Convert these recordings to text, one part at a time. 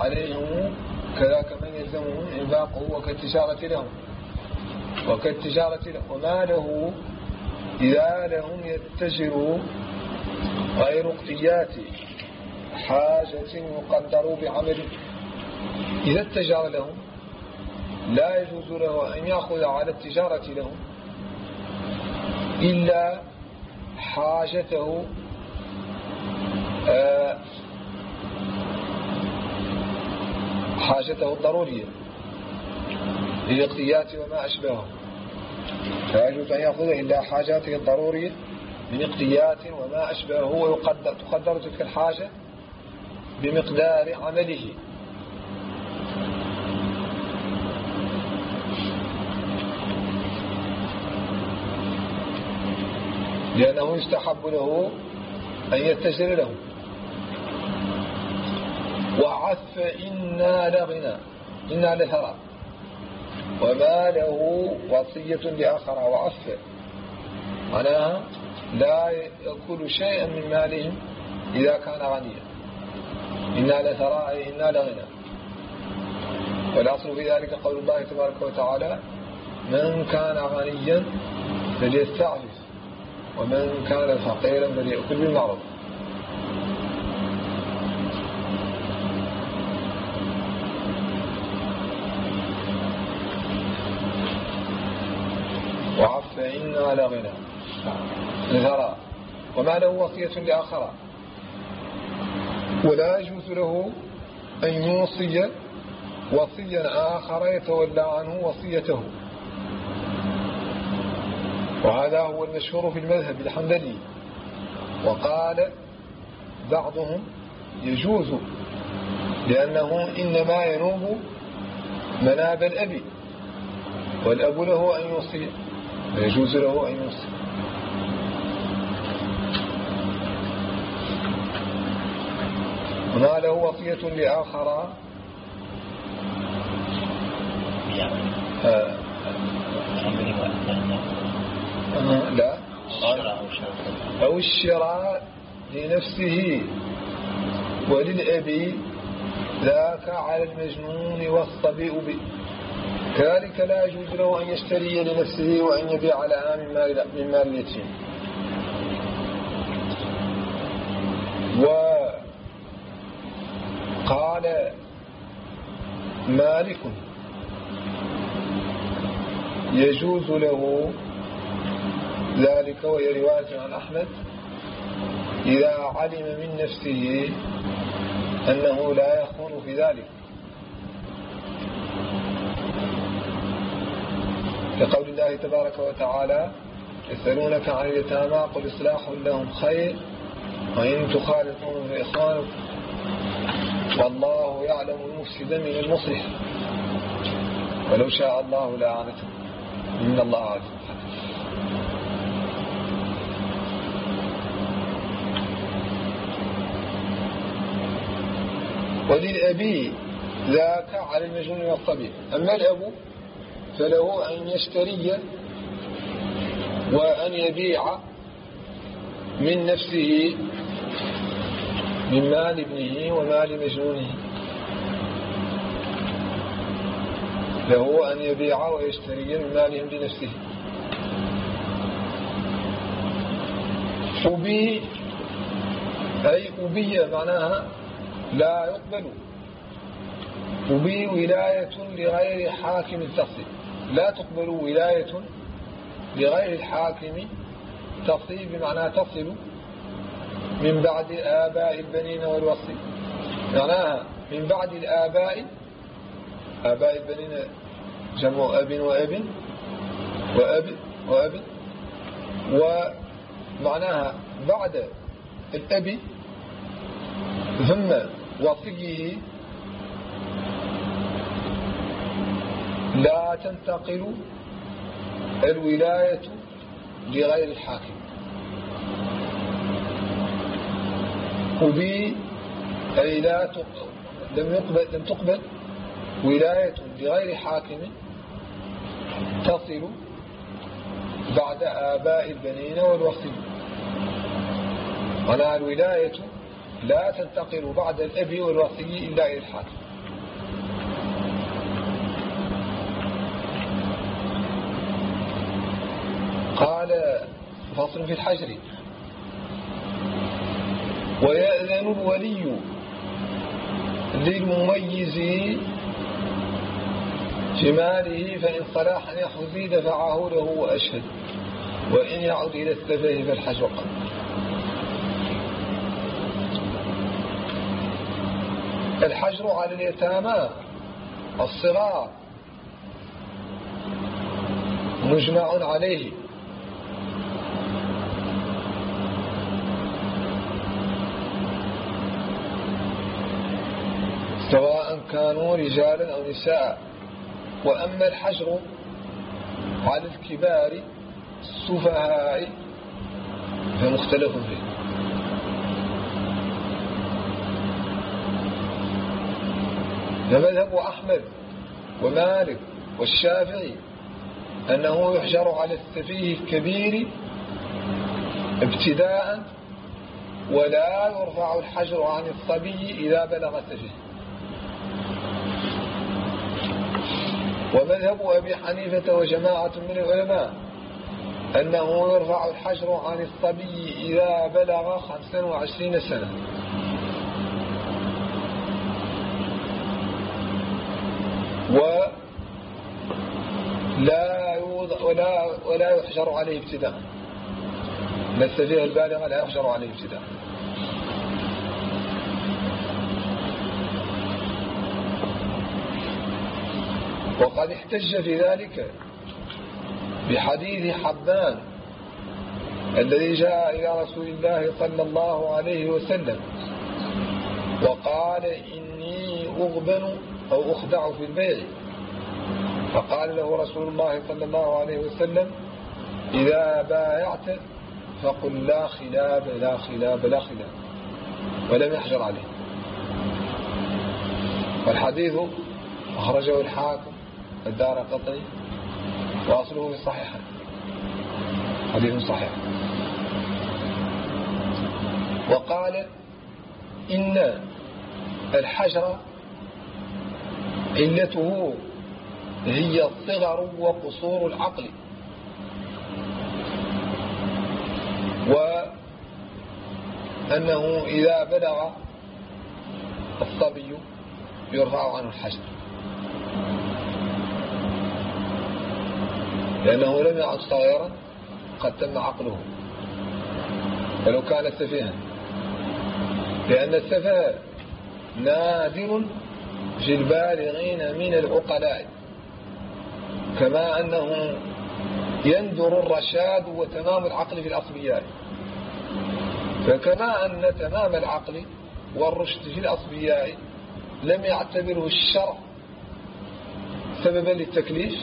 عليهم كذاك من يلزمهم إنفاقه وكالتجارة لهم وما له إذا لهم يتجروا غير اقتيات حاجة يقدروا بعمله. إذا اتجر لهم لا يجوز له أن يأخذ على التجارة لهم إلا حاجته الضرورية للاقتيات وما أشبهه، لا يجوز أن يأخذ إلا حاجاته الضرورية من اقتيات وما أشبهه، وتقدر تلك الحاجة بمقدار عمله. لأنه يستحب له أن يتجر له. وعف إنا لغنى إنا لثرى وما له وصية لآخر. وعف معناها لا يأكل شيئا من مالهم إذا كان غنيا. إنا لثرى أي إنا لغنى. والأصل في ذلك قول الله تبارك وتعالى من كان غنيا فليستعفف ومن كان فقيرا فليأكل بالمعروف. وعف إنا لغنى لثرى وما له وصية لآخر. ولا يجوز له أن يوصي وصيا آخر يتولى عنه وصيته. وهذا هو المشهور في المذهب الحنبلي. وقال بعضهم يجوز لأنه إنما ينوب مناب الأب والأب له أن يوصي ويجوز له أن يوصي. وما له وصية لآخر لا أو الشراء لنفسه وللأب ذاك على المجنون والصبي به. كذلك لا يجوز له أن يشتري لنفسه وأن يبيع لها من مال اليتيم. وقال مالك يجوز له ذلك، وهي رواية عن أحمد، إذا علم من نفسه أنه لا يخون في ذلك، لقول الله تبارك وتعالى يسألونك عن اليتامى قل إصلاح لهم خير وإن تخالطهم فإخوانكم والله يعلم المفسد من المصلح ولو شاء الله لأعنتهم إن الله عزيز حكيم. وللأبي ذاك على المجنون والصبي. أما الأب فله أن يشتري وأن يبيع من نفسه من مال ابنه ومال مجنونه، له أن يبيع ويشتري من مالهم لنفسه. أبي أي أبي معناها لا يقبل. أبي ولاية لغير حاكم تصل، لا تقبل ولاية لغير الحاكم تصل بمعنى تصل من بعد آباء البنين والوصي، معناها من بعد الآباء. آباء البنين جمع أب وأب وأب، ومعناها بعد الأب ثم وصيه لا تنتقل الولاية لغير الحاكم. أبي أي لم تقبل ولاية لغير حاكم تصل بعد آباء البنين والوصي. ولا الولاية لا تنتقل بعد الأب والوصي إلا إلى الحاكم. قال فصل في الحجر. ويأذن الولي للمميز في ماله فإن صلاح أن يحوزي دفعه له وأشهد، وإن يعود إلى السفه فالحجر قد. الحجر على اليتامى الصغار مجمع عليه، سواء كانوا رجالا أو نساء. وأما الحجر على الكبار السفهاء فمختلف فيه. فمذهب أحمد ومالك والشافعي أنه يحجر على السفيه الكبير ابتداء، ولا يرفع الحجر عن الصبي إذا بلغ السفيه. ومذهب أبي حنيفة وجماعة من العلماء أنه يرفع الحجر عن الصبي إذا بلغ 25 سنة. ولا يحجر عليه ابتداء. السفيه البالغ لا يحجر عليه ابتداء. وقد احتج في ذلك بحديث حبان الذي جاء إلى رسول الله صلى الله عليه وسلم وقال إني أغبن أو أخدع في البيع، فقال له رسول الله صلى الله عليه وسلم إذا بايعت فقل لا خلاب لا خلاب لا خلاب، ولم يحجر عليه. والحديث أخرجه الحاكم الدارقطني وأصله في الصحيح، حديث صحيح. وقال إن الحجر علته هي الصغر وقصور العقل، وأنه إذا بلغ الصبي يرفع عنه الحجر، لأنه لم يعد صغيرا قد تم عقله ولو كان سفيها، لأن السفه نادر في البالغين من العقلاء، كما أنه يندر الرشاد وتمام العقل في الأصبياء. فكما أن تمام العقل والرشد في الأصبياء لم يعتبره الشرع سببا للتكليف،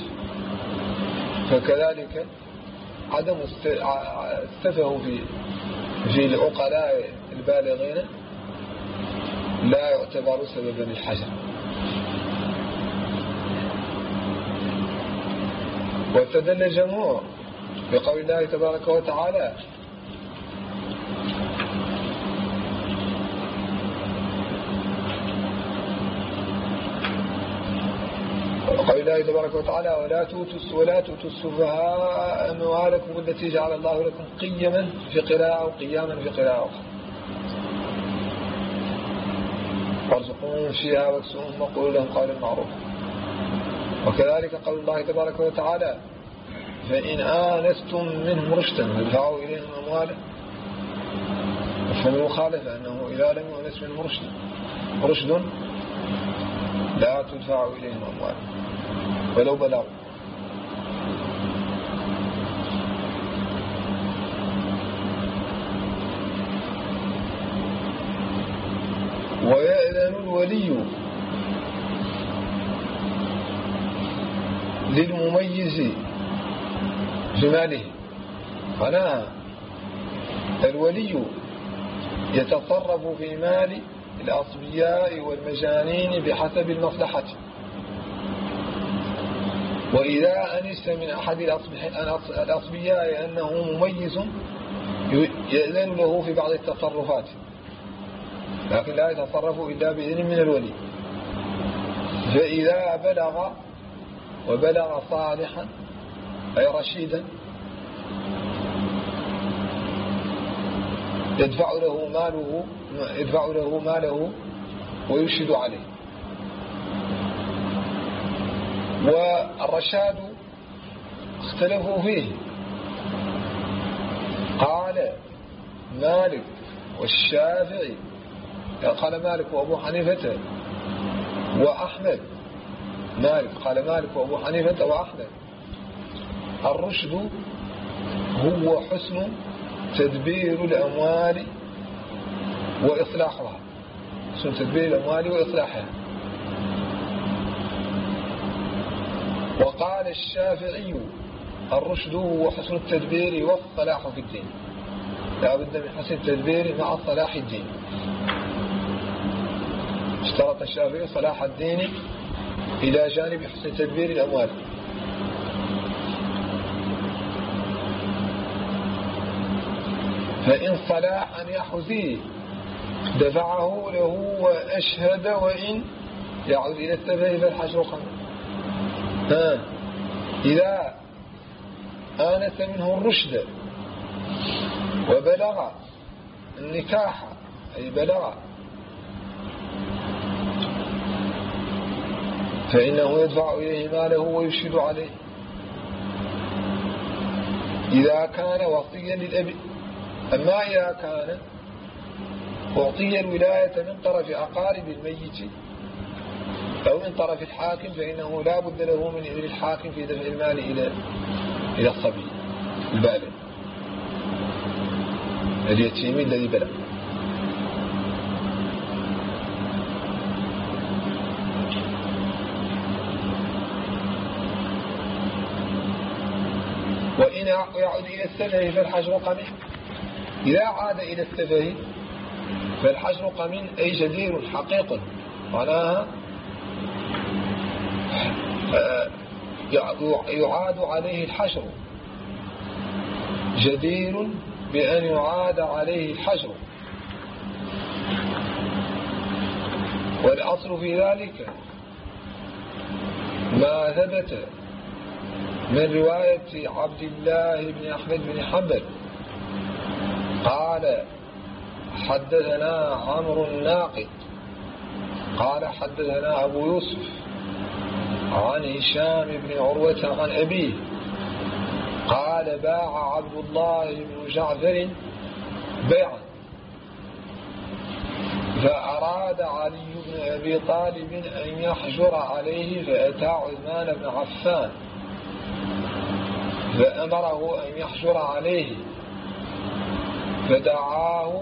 فكذلك عدم السفه في العقلاء البالغين لا يعتبر سببا للحجر. واستدل الجمهور بقول الله تبارك وتعالى وقال الله تبارك وتعالى ولا تؤتوا السفهاء أموالكم التي جعل الله لكم قيما في قراءة وقياما في قراءة أخرى وارزقوهم فيها واكسوهم وقولوا لهم قولا معروفا. وكذلك قول الله تبارك وتعالى فإن آنستم منهم رشدا فادفعوا إليهم أموالا. فالمخالفة أنه إذا لم يؤنس منهم رشد لا تدفع إليهم أموالا ولو بلغوا. ويأذن الولي للمميز في ماله. فلا الولي يتصرف في مال الأصبياء والمجانين بحسب المصلحة، وإذا أنس من أحد الأصبياء أنه مميز يأذن له في بعض التصرفات، لكن لا يتصرف إلا بإذن من الولي. فإذا بلغ وبلغ صالحا أي رشيدا يدفع له ماله ويشهد عليه. والرشاد اختلفوا فيه، قال مالك والشافعي، قال مالك وأبو حنيفة وأحمد، قال مالك وأبو حنيفة وأحمد: الرشد هو حسن تدبير الأموال وإصلاحها، حسن تدبير الأموال وإصلاحها. وقال الشافعي: الرشد هو حسن التدبير والصلاح في الدين، لا بد من حسن التدبير مع صلاح الدين. اشترط الشافعي صلاح الدين إلى جانب حسن تدبير الأموال. فإن صلاحا يحوزيه دفعه له وأشهد، وإن يعود إلى السفه فالحشر خمر. إذا آنس منه الرشد وبلغ النكاح، أي بلغ، فإنه يدفع إليه ماله ويشهد عليه. إذا كان وصيا للأب. أما إذا كان أعطي الولاية من طرف أقارب الميت أو من طرف الحاكم، فإنه لا بد له من إذن الحاكم في دفع المال إلى الصبي البالغ اليتيم الذي بلغ. وإن يعود إلى السفه فالحجر قمن. إذا عاد إلى السفه فالحجر قمن، أي جدير حقيق، معناها يعاد عليه الحجر، جدير بأن يعاد عليه الحجر. والأصل في ذلك ما ثبت من رواية عبد الله بن أحمد بن حنبل قال: حدثنا عمرو الناقد قال: حدثنا أبو يوسف عن هشام بن عروة عن أبيه قال: باع عبد الله بن جعفر بيعا، فأراد علي بن أبي طالب أن يحجر عليه، فأتى عثمان بن عفان فأمره أن يحجر عليه، فدعاه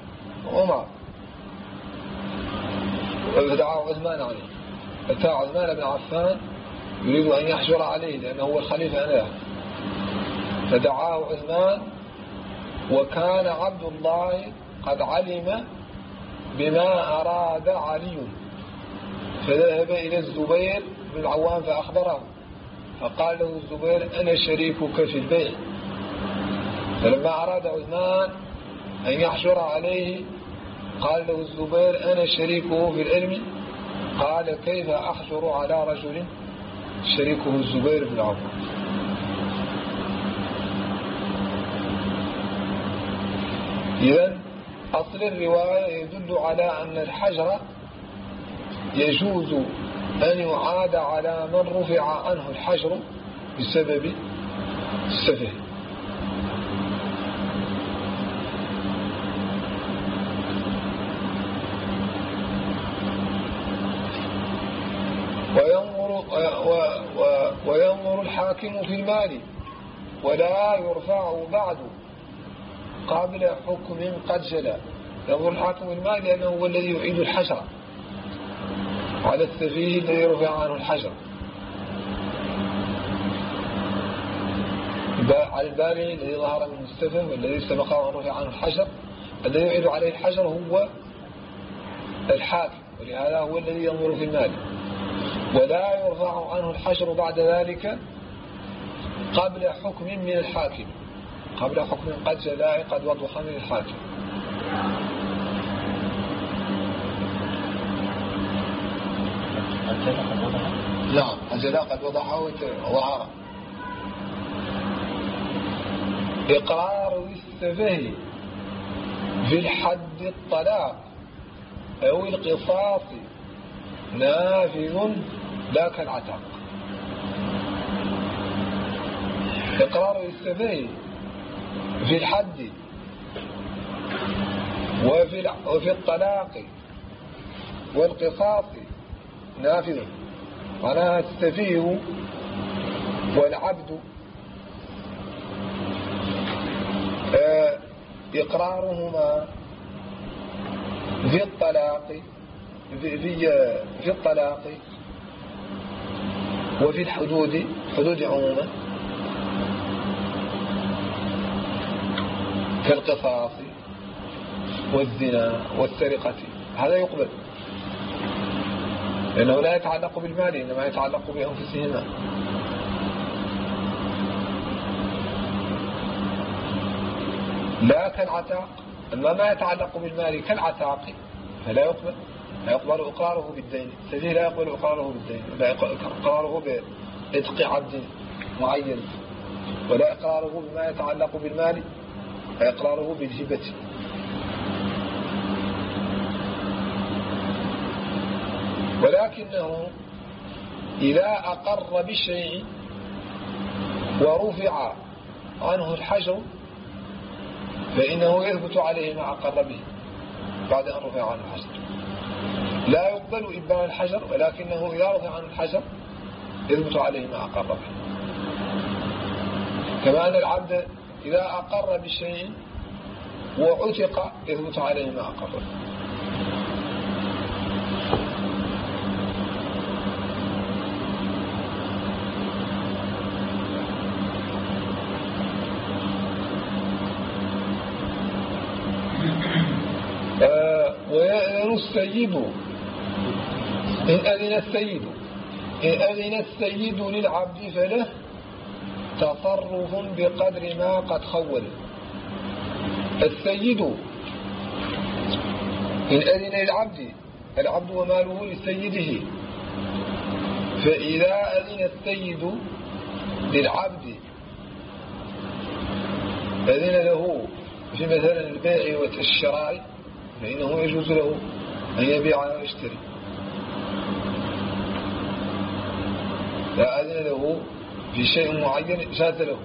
عثمان عليه. أتى عثمان بن عفان يريد أن يحجر عليه لأنه هو الخليفة أنذاك، فدعاه عثمان، وكان عبد الله قد علم بما أراد علي، فذهب إلى الزبير بن العوام فأخبره، فقال له الزبير: أنا شريكك في البيع. فلما أراد عثمان أن يحجر عليه قال له الزبير: أنا شريكه في العلم. قال: كيف أحجر على رجل شريكه الزبير بن العوام؟ إذن أصل الرواية يدل على أن الحجر يجوز أن يعاد على من رفع عنه الحجر بسبب السفه. وينظر الحاكم في المال ولا يرفع بعد قبل حكم قد جلى. ينظر الحاكم في المال لأنه هو الذي يعيد الحجر على السفيه الذي رفع عنه الحجر، على البالغ الذي ظهر منه السفه والذي سبقه أن رفع عنه الحجر. الذي يعيد عليه الحجر هو الحاكم، ولهذا هو الذي ينظر في المال، ولا يرفع عنه الحجر بعد ذلك قبل حكم من الحاكم، قبل حكم قد جلاء قد وضح من الحاكم. نعم، الجلاء قد وضحه وظهر. إقرار السفه في الحد الطلاق أو القصاص نافذ لا كالعتاق. إقرار السفيه في الحد وفي الطلاق والقصاص نافذ. معناها السفيه والعبد إقرارهما في الطلاق في الطلاق وفي الحدود عموما كالقصاص والزنا والسرقة، هذا يقبل لأنه لا يتعلق بالمال إنما يتعلق بأنفسهما. لا كالعتاق، أما ما يتعلق بالمال كالعتاق فلا يقبل، لا يقبل إقراره بالدين. السفيه لا يقبل إقراره بالدين، لا إقراره بإتق عبد معين، ولا إقراره بما يتعلق بالمال، لا إقراره بالهبة. ولكنه إذا أقر بشيء ورفع عنه الحجر فإنه يثبت عليه ما أقر به بعد أن رفع عنه الحجر. لا يقبل إبان الحجر، ولكنه إذا رفع عنه الحجر يثبت عليه ما أقر به. كما أن العبد إذا أقر بشيء وعتق يثبت عليه ما أقر به. ويأذن السيد إن أذن السيد للعبد فله تصرف بقدر ما قد خول. السيد إن أذن للعبد، العبد وماله لسيده، فإذا أذن السيد للعبد أذن له في مثلا البيع والشراء فإنه يجوز له أن يبيع ويشتري. لا أذن له في شيء معين جاز له،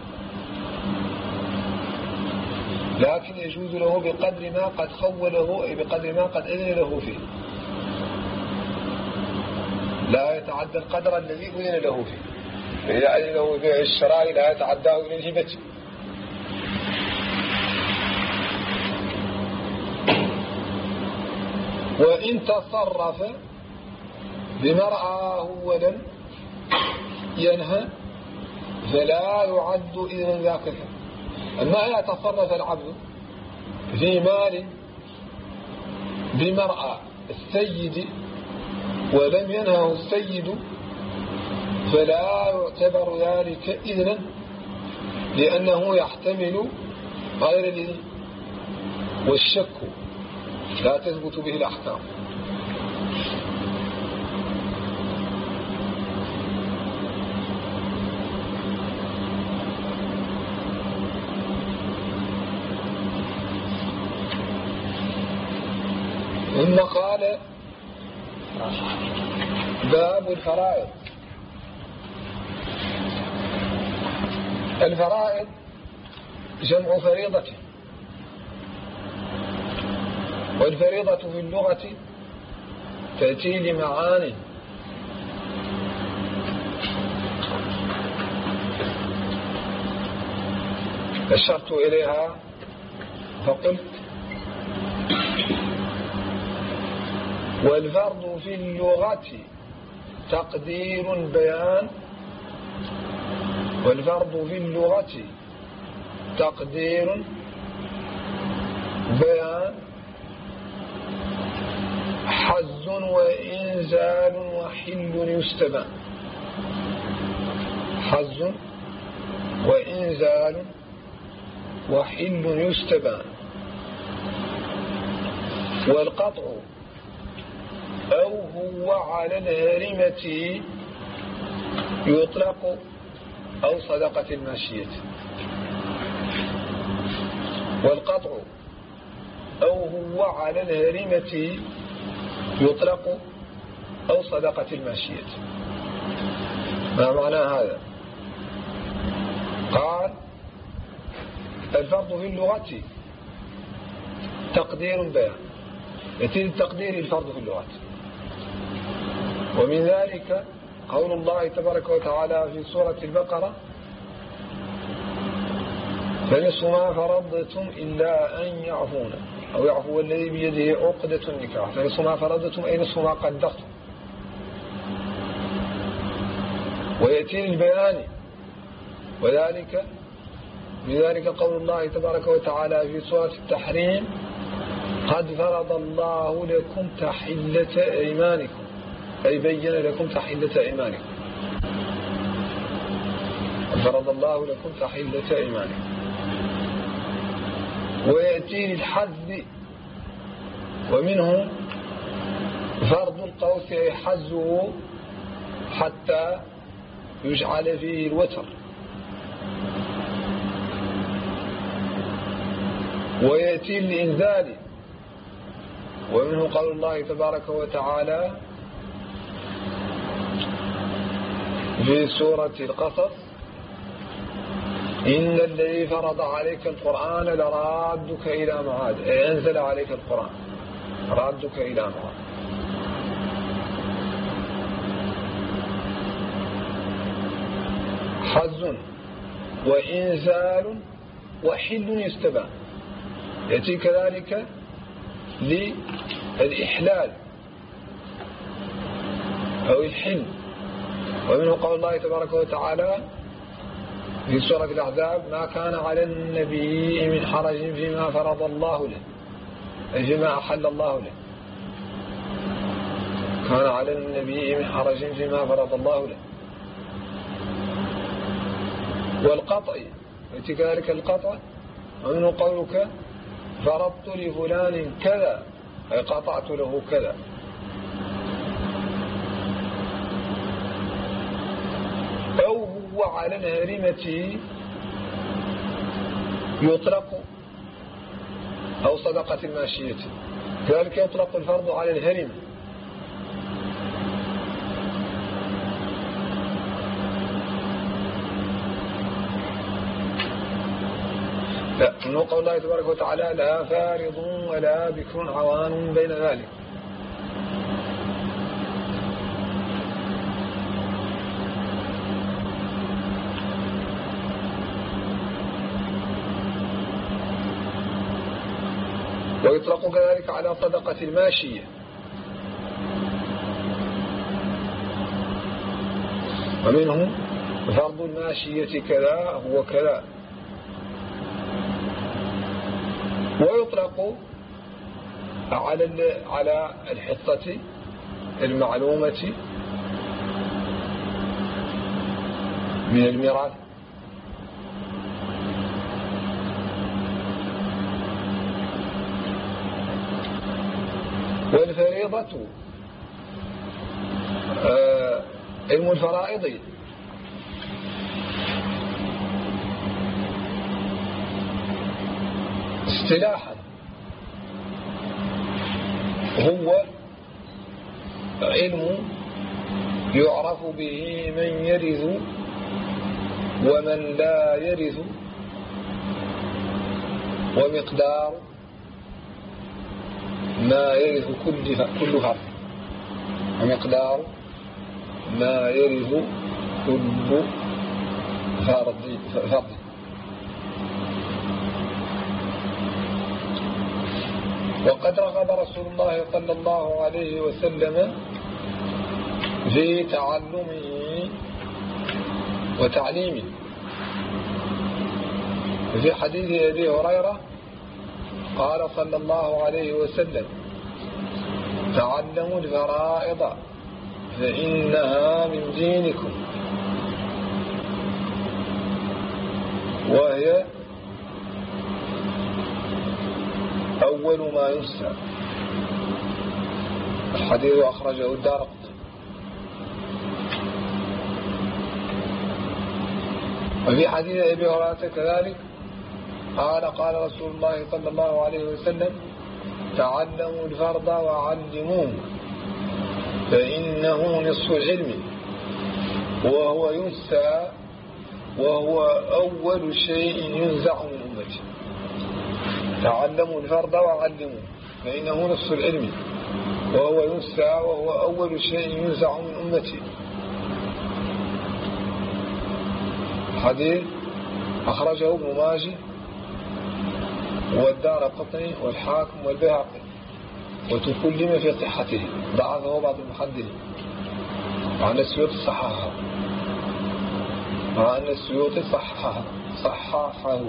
لكن يجوز له بقدر ما قد خوله، أي بقدر ما قد أذن له فيه، لا يتعدى القدر الذي أذن له فيه. فإذا أذن له بيع الشراء لا يتعداه إلى الهبة. وإن تصرف بمرأة ولم ينهى فلا يعد إذن ذاك. أما إذا تصرف العبد في مال بمرأة السيد ولم ينهه السيد فلا يعتبر ذلك إذنا، لأنه يحتمل غير الإذن، والشك لا تثبت به الأحكام. ثم قال باب الفرائض. الفرائض جمع فريضة، والفريضة في اللغة تأتي لمعاني. أشرت إليها فقلت: والفرض في اللغة تقدير بيان، والفرض في اللغة تقدير بيان، حز وإنزال وحل يستبان. حز وإنزال وحل يستبان. والقطع أو هو على الهرمة يطلق أو صدقة الماشية. والقطع أو هو على الهرمة يطلق أو صدقة الماشية. ما معنى هذا؟ قال الفرض في اللغة تقدير بيان، يتم التقدير الفرض في اللغة. ومن ذلك قول الله تبارك وتعالى في سورة البقرة فنصف ما فرضتم إلا أن يعفون أو يعفو الذي بيده عقدة النكاح، فنصف ما فرضتم أي نصف ما قدرتم. ويأتي البيان، وذلك بذلك قول الله تبارك وتعالى في سورة التحريم قد فرض الله لكم تحلة أيمانكم، أي بين لكم تحلة أيمانكم. فرض الله لكم تحلة أيمانكم. ويأتي للحز، ومنه فرض القوس أي حزه حتى يجعل فيه الوتر. ويأتي الإنزال، ومنه قول الله تبارك وتعالى في سورة القصص إن الذي فرض عليك القرآن لرادك إلى معاد، أي أنزل عليك القرآن رادك إلى معاد. حز وإنزال وحل يستبان، يأتي كذلك للإحلال أو الحل. ومنه قول الله تبارك وتعالى في سورة الأحزاب ما كان على النبي من حرج فيما فرض الله له، أي فيما أحل الله له. كان على النبي من حرج فيما فرض الله له. والقطع يأتي كذلك القطع، ومنه قولك فرضت لفلان كذا، أي قطعت له كذا. أو هو على الهرمة يطلق أو صدقة الماشية، كذلك يطلق الفرض على الهرمة. لا، من قول الله تبارك وتعالى لا فارض ولا بكر عوان بين ذلك. ويطلق كذلك على صدقة الماشية. ومنه فرض الماشية كذا هو كذا. ويطلق على الحصة المعلومة من الميراث. والفريضة علم الفرائض، اصطلاحا هو علم يعرف به من يرث ومن لا يرث، ومقدار ما يرث كل فرد، ومقدار ما يرث كل فرد. وقد رغب رسول الله صلى الله عليه وسلم في تعلمه وتعليمه. في حديث أبي هريرة قال صلى الله عليه وسلم تعلموا الفرائض فإنها من دينكم، وهي أول ما ينسى. الحديث أخرجه الدارقطني. وفي حديث أبي هريرة كذلك قال رسول الله صلى الله عليه وسلم تعلموا الفرض وعلموه فإنه نصف العلم وهو ينسى وهو أول شيء ينزع من أمتي. تعلموا الفرض وعلموه فإنه نصف العلم وهو ينسى وهو أول شيء ينزع من أمتي. حديث أخرجه ابن ماجه والدارقطني والحاكم والبيهقي، وتكلم في صحته، ضعفه بعض المحدثين، مع أن السيوطي صححه.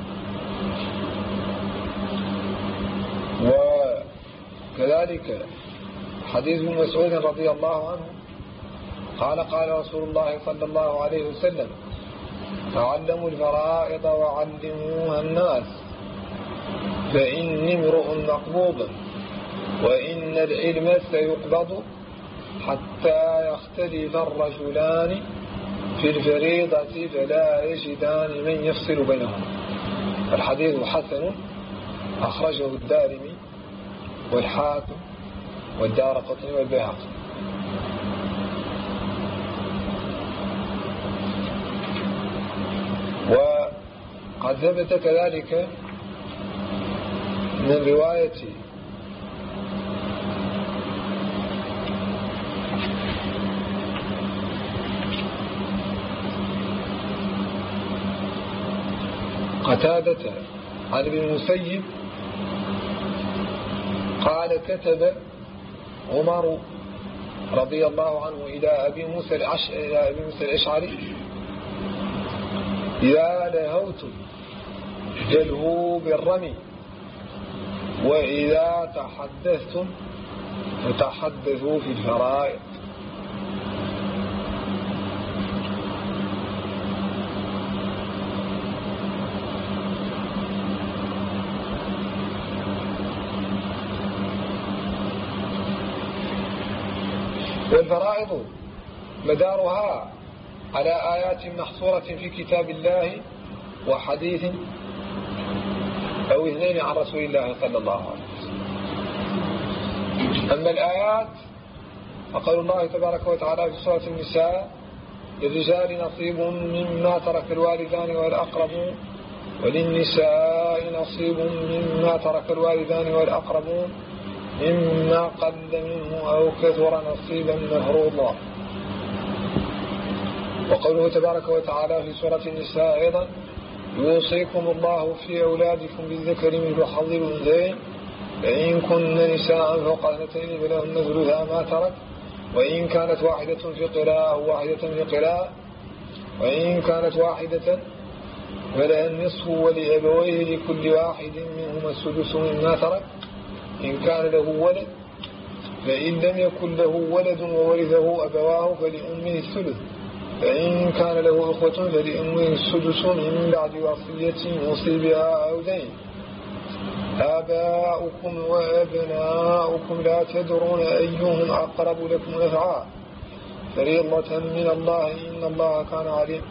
وكذلك حديث ابن مسعود رضي الله عنه قال قال رسول الله صلى الله عليه وسلم: تعلموا الفرائض وعلموها الناس فإني امرؤ مقبوض وإن العلم سيقبض حتى يختلف الرجلان في الفريضة فلا يجدان من يفصل بينهما. الحديث حسن أخرجه الدارمي والحاكم والدارقطني والبيهقي. وقد ثبت كذلك من رواية قتادة عن ابن المسيب قال: كتب عمر رضي الله عنه إلى أبي موسى الأشعري: يا لهوت جلهوا بالرمي، وإذا تحدثتم فتحدثوا في الفرائض. والفرائض مدارها على آيات محصورة في كتاب الله وحديث أو اثنين عن رسول الله صلى الله عليه وسلم. أما الآيات فقال الله تبارك وتعالى في سورة النساء: للرجال نصيب مما ترك الوالدان والأقربون وللنساء نصيب مما ترك الوالدان والأقربون مما قل منه أو كثر نصيبا مفروضا. وقوله تبارك وتعالى في سورة النساء أيضا: يوصيكم الله في أولادكم بالذكر مثل حظ الأنثيين فإن كن نساء فوق اثنتين فلهن ثلثا ما ترك وإن كانت واحدة في قراءة أو واحدة في قراءة وإن كانت واحدة فلها النصف ولأبويه لكل واحد منهما السدس مما ترك إن كان له ولد، فإن لم يكن له ولد وورثه أبواه فلأمه الثلث، فإن كان له أخوة فلأمه السدس من بعد وصية يوصي بها أو دين. آباؤكم وأبناؤكم لا تدرون أيهم أقرب لكم نفعا فريضة من الله إن الله كان عليما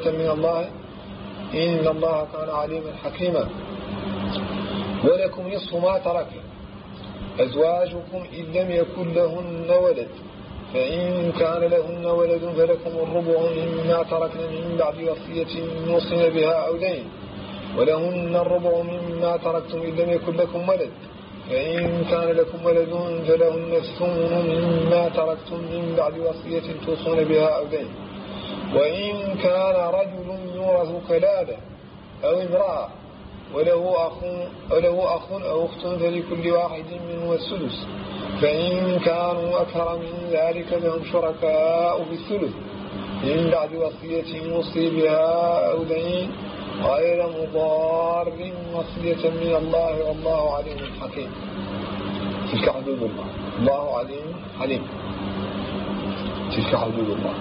عليما حكيما. ولكم نصف ما ترك أزواجكم إن لم يكن لهن ولد، فإن كان لهن ولد فلكم الربع مما تركن من بعد وصية يوصين بها أو دين، ولهن الربع مما تركتم إن لم يكن لكم ولد، فإن كان لكم ولد فلهن الثمن مما تركتم من بعد وصية توصون بها أو دين. وإن كان رجل يورث كلالة أو امرأة وله أخ أو أخت فلكل واحد منهما السدس، فإن كانوا أكثر من ذلك فهم شركاء في الثلث من بعد وصية يوصي بها أو دين غير مضار وصية من الله والله عليم حكيم. تلك حدود الله، الله عليم حليم. تلك حدود الله.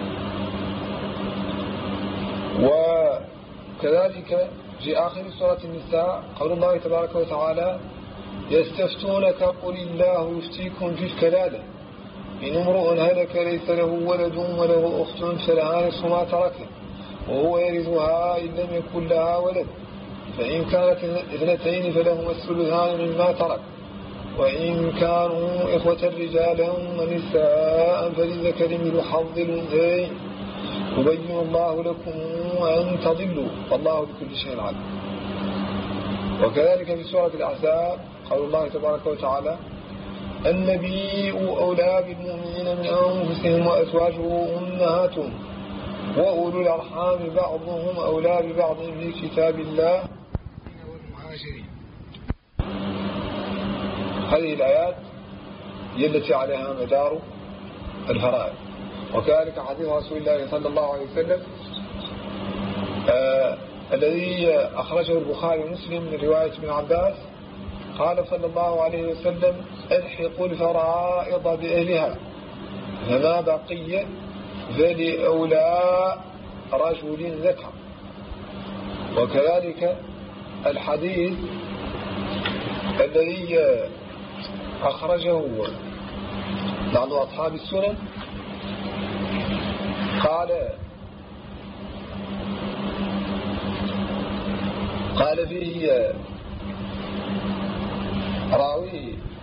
وكذلك في آخر سورة النساء قول الله تبارك وتعالى: يستفتونك قل الله يفتيكم في الكلالة إن امرؤ هلك ليس له ولد وله أخت فلها نصف ما ترك وهو يرثها إن لم يكن لها ولد، فإن كانت اثنتين فلهما الثلثان مما ترك وإن كانوا إخوة رجالا ونساء فللذكر مثل حظ الأنثيين يبين الله لكم أن تضلوا والله بكل شيء عليم. وكذلك في سورة الأحزاب قول الله تبارك وتعالى النبي أولى بالمؤمنين من أنفسهم وأزواجه أمهاتهم وأولو الأرحام بعضهم أولى ببعض في كتاب الله والمهاجرين. هذه الآيات هي التي عليها مدار الفرائض. وكذلك حديث رسول الله صلى الله عليه وسلم الذي أخرجه البخاري ومسلم من رواية ابن عباس قال صلى الله عليه وسلم الحقوا الفرائض بأهلها فما بقي فلأولى رجل ذكر. وكذلك الحديث الذي أخرجه بعض أصحاب السنن قال فيه راوي